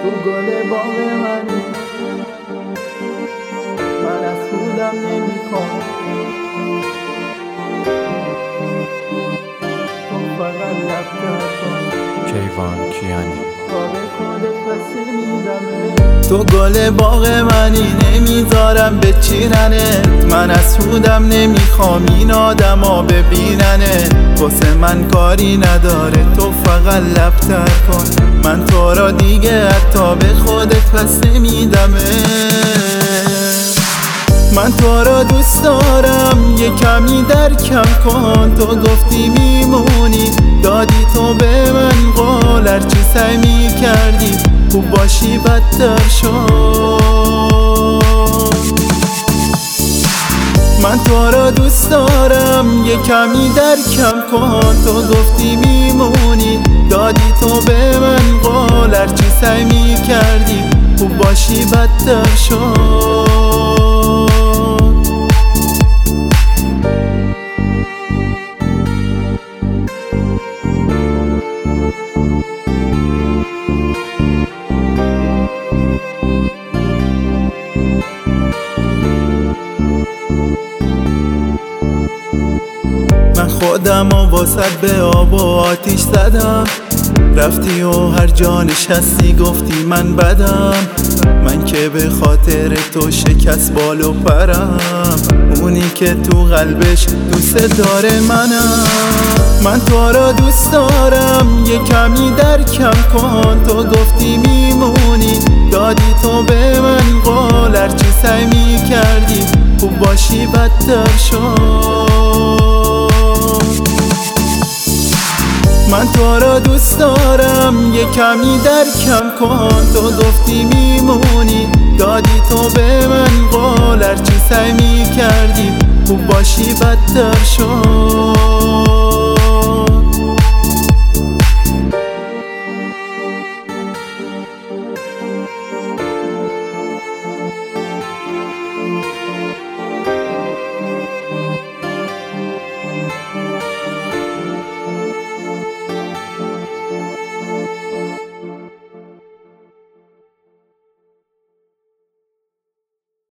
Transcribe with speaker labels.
Speaker 1: تو گل باغ منی، من از خودم نمیخوام، تو فقط لبتر کن.
Speaker 2: کیوان کیانی
Speaker 1: تو گل باغ منی، نمیذارم بچیننت، من از خودم نمیخوام این آدما ببیننه، واسه من کاری نداره، تو فقط لبتر کن. من تو را دیگه حتی به خودت پس نمیدمه، من تو را دوست دارم، یه کمی درکم کن. تو گفتی میمونی، دادی تو به من قول، هرچی سعی میکردی خوب باشی بدتر شد. من تو را دوست دارم، یه کمی درکم کن. تو گفتی میمونی، دادی تو به من قول، هرچی سعی میکردی خوب باشی بدتر شد. من خودم و واسد به آب و آتیش زدم، رفتی و هر جا نشستی گفتی من بدم، من که به خاطر تو شکست بال و پرم، اونی که تو قلبش دوست داره منم. من تو را دوست دارم، یه کمی درکم کن. تو گفتی میمونی، دادی تو به من قول، هرچی سعی میکردی خوب باشی بدتر شد. من تو را دوست دارم، یه کمی درکم کن. تو گفتی میمونی، دادی تو به من قول، هرچی سعی میکردی خوب باشی بدتر شد.